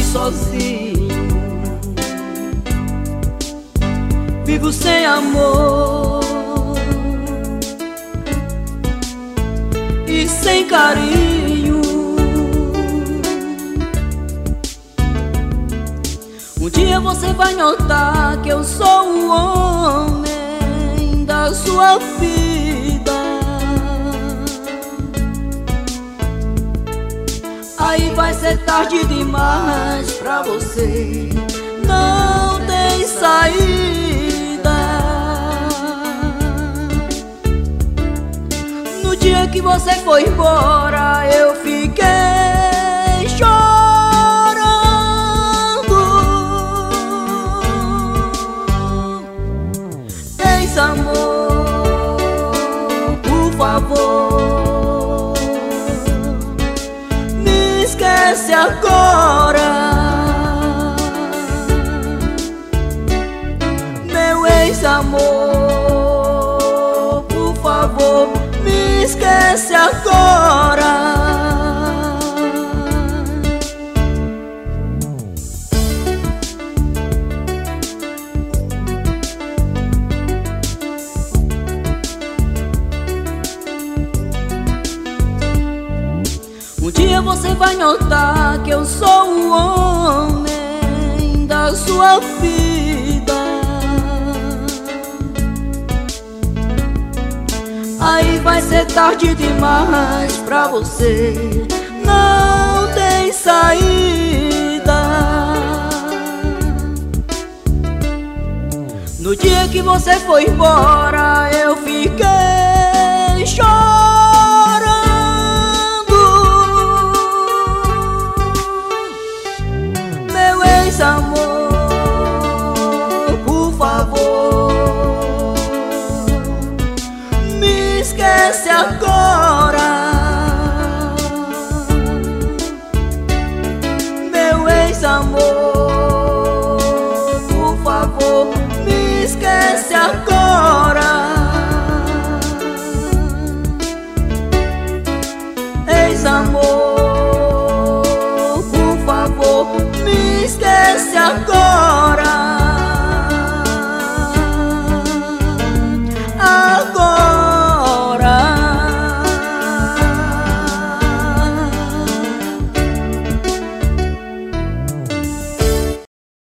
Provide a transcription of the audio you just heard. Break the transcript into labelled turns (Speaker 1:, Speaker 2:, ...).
Speaker 1: sozinho, vivo sem amor e sem carinho. Um dia você vai notar que eu sou o homem da sua vida. Aí vai ser tarde demais pra você, não tem saída. No dia que você foi embora, eu fiquei chorando. Tens amor, por favor, me esquece agora. Meu ex-amor, por favor, me esquece agora. Um dia você vai notar que eu sou o homem da sua vida. Aí vai ser tarde demais pra você, não tem saída. No dia que você foi embora, eu fiquei chorando. Meu ex-amor, por favor, me esquece agora. Meu ex-amor, por favor, me esquece agora. Ex-amor, por favor, me esquece agora.